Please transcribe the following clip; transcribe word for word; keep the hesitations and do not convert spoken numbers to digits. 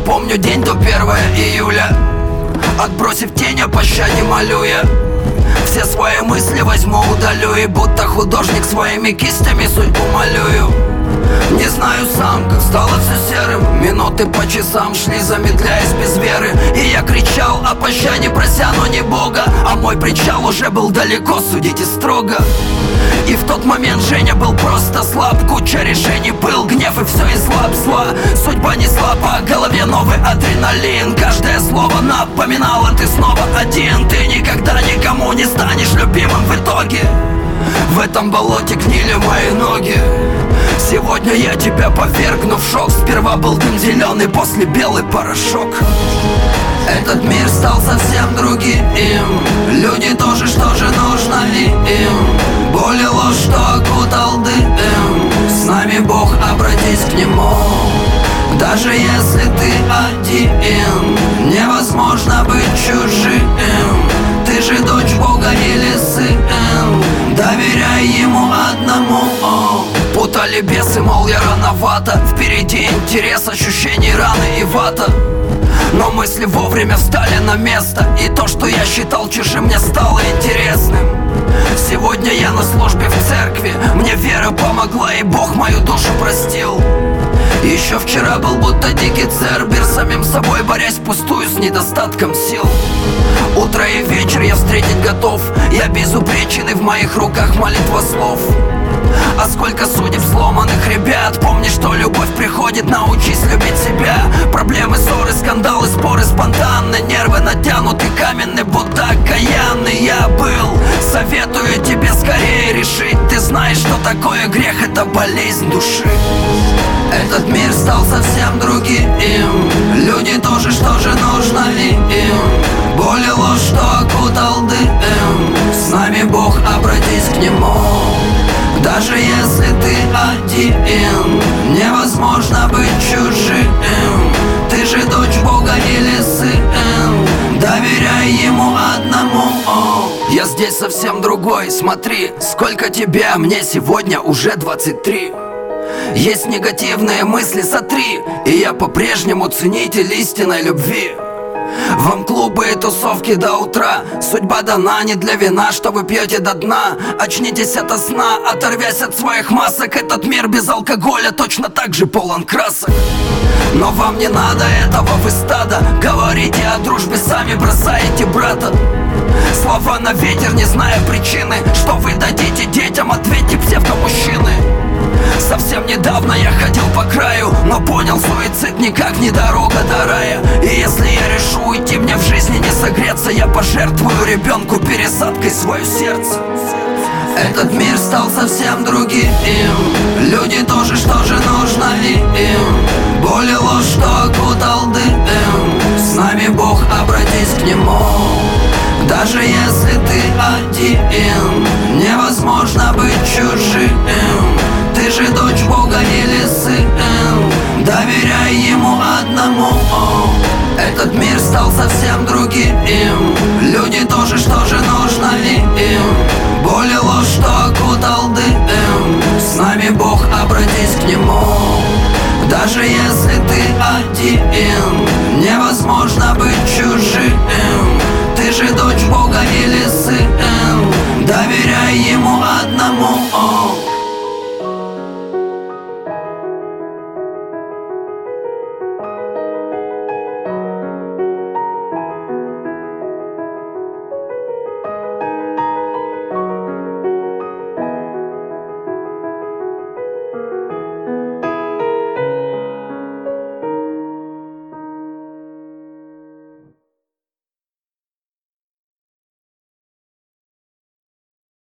помню день до первого июля, отбросив тень, о пощаде молю я. Все свои мысли возьму, удалю, и будто художник своими кистями судьбу малюю. Не знаю сам, как стало все серым. Минуты по часам шли, замедляясь без веры. И я кричал о пощаде, прося, но не Бога. А мой причал уже был далеко, судите строго. И в тот момент Женя был просто слаб. Куча решений, был гнев и все из лап зла. Судьба несла по голове новый адреналин. Каждое слово напоминало: ты снова один. Ты никогда никому не станешь любимым в итоге. В этом болоте гнили мои ноги. Сегодня я тебя повергну в шок. Сперва был дым зеленый, после белый порошок. Этот мир стал совсем другим. Люди тоже, что же нужно им? Боль и ложь, что окутал дым. С нами Бог, обратись к Нему. Даже если ты один, невозможно быть чужим. Ты же дочь Бога или сын, доверяй Ему одному. Путали бесы, мол, я рановато. Впереди интерес, ощущений раны и вата. Но мысли вовремя встали на место, и то, что я считал чужим, мне стало интересным. Сегодня я на службе в церкви. Мне вера помогла, и Бог мою душу простил. Еще вчера был будто дикий цербер, самим собой борясь впустую с недостатком сил. Утро и вечер я встретить готов. Я безупречен, и в моих руках молитва слов. А сколько судеб сломанных ребят. Помни, что любовь приходит, научись любить себя. Проблемы, ссоры, скандалы, споры спонтанны. Нервы натянуты, каменные, будто окаянный я был. Советую тебе скорее решить. Ты знаешь, что такое грех, это болезнь души. Этот мир стал совсем другим. Люди тоже, что же нужно им? Боль и ложь, что окутал дым. С нами Бог, обратись к Нему. Даже если ты один, невозможно быть чужим. Ты же дочь Бога или сын, доверяй Ему одному. Я здесь совсем другой, смотри, сколько тебя, мне сегодня уже двадцать три. Есть негативные мысли, сотри, и я по-прежнему ценитель истинной любви. Вам клубы и тусовки до утра. Судьба дана не для вина, что вы пьете до дна. Очнитесь ото сна, оторвясь от своих масок. Этот мир без алкоголя точно так же полон красок. Но вам не надо этого, вы стадо. Говорите о дружбе, сами бросаете брата. Слова на ветер, не зная причины. Что вы дадите детям, ответьте псевдомужчины. Совсем недавно я ходил по краю, но понял, суицид никак не дорога до рая. И если я решу уйти, мне в жизни не согреться, я пожертвую ребенку пересадкой свое сердце. Этот мир стал совсем другим. Люди тоже, что же нужно им? Боль и ложь, что окутал дым. С нами Бог, обратись к Нему. Даже если ты один, невозможно быть чужим. Ты же дочь Бога или сын, доверяй Ему одному. Этот мир стал совсем другим. Люди тоже, что же нужно им? Боль и ложь, что окутал дым. С нами Бог, обратись к Нему. Даже если ты один, невозможно быть чужим. Ты же дочь Бога или сын,